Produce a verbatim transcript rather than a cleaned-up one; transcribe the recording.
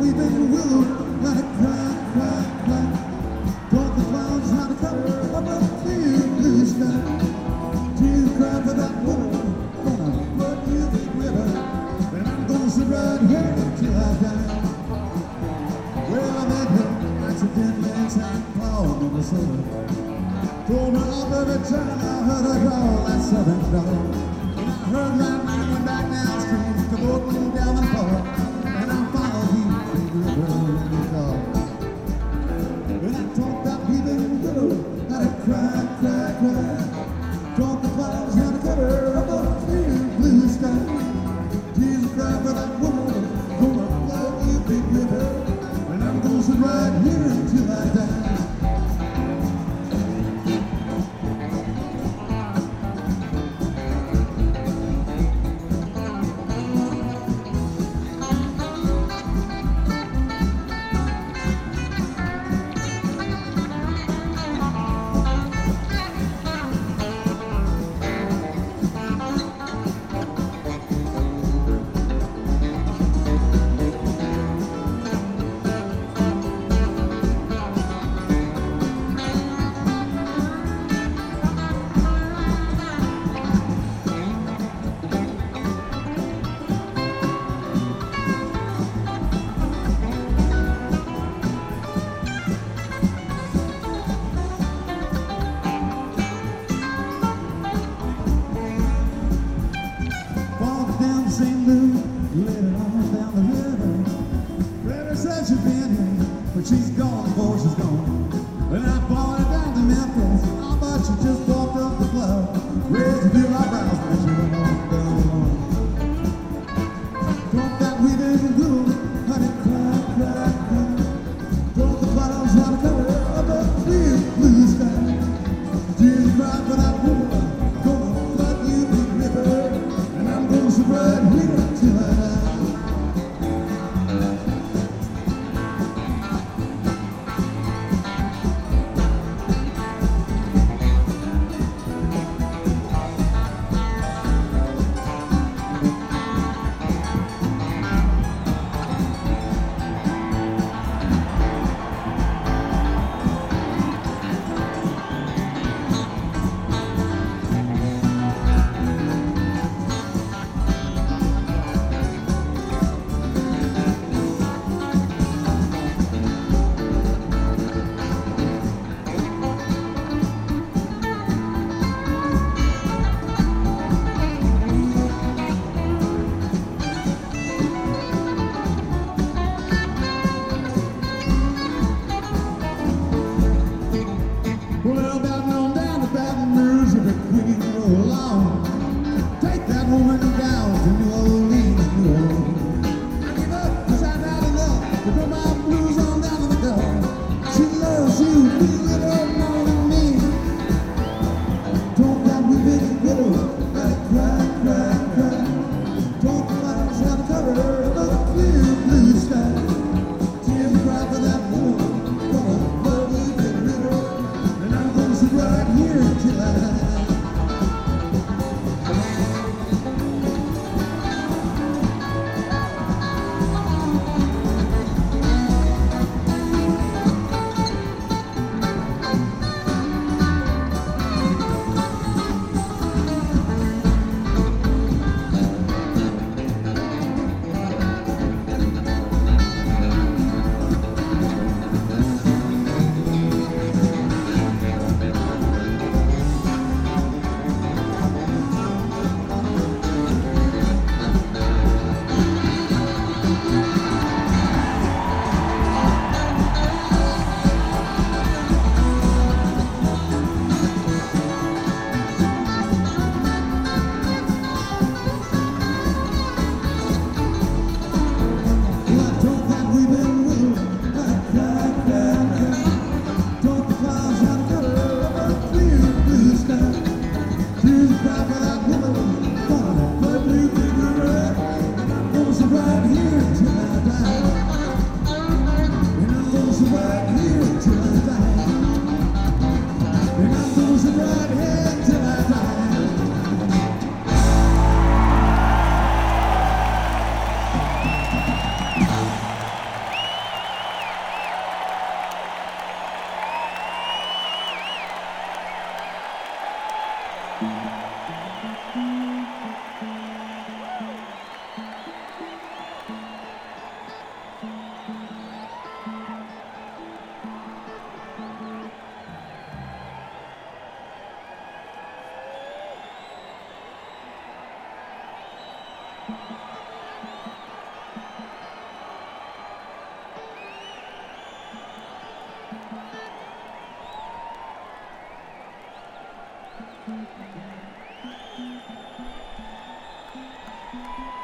weeping willow, let it cry, cry, cry. Taught the clouds how to cover up a clear blue sky. Tears cry for that woman, gonna flood you big river, and I'm gonna sit right here till I die. Well, I met her accidentally in Saint Paul, Minnesota. Told her off every time I heard her drawl that southern drawl. And I heard that man went back downstream to Portland down the park, and I followed him to the river in the car. And I taught that weeping willow how to cry, cry, cry. Taught the clouds how to cover up a clear blue sky. Tears cry for that woman, gonna flood you big river, and I'm gonna sit right here until I die. Saint Louis, later on down the river. Greta said she'd been here, but she's gone before she's gone. And I followed her down to Memphis, oh, but she just walked up the club. Raised a few eyebrows when she went on down the lawn. Thought that we didn't do, honey, cry, cry, cry. Thought the clouds had to cover up a clear blue sky. Tears cry for that woman, gonna flood you big river, and I'm gonna sit right here till I die. Well, Baton on down to Baton Rouge, if it queen roll along. Take that woman down to New Orleans, New Orleans. I give up, cause I've had enough to put my blues on down to the door. She loves you, you little more than me. Don't that we big widow, let it cry, cry, cry. Don't the clouds have to cover the clear blue sky. Tears cry for that woman, gonna flood you big river, and I'm gonna sit right here till I die. Thank you.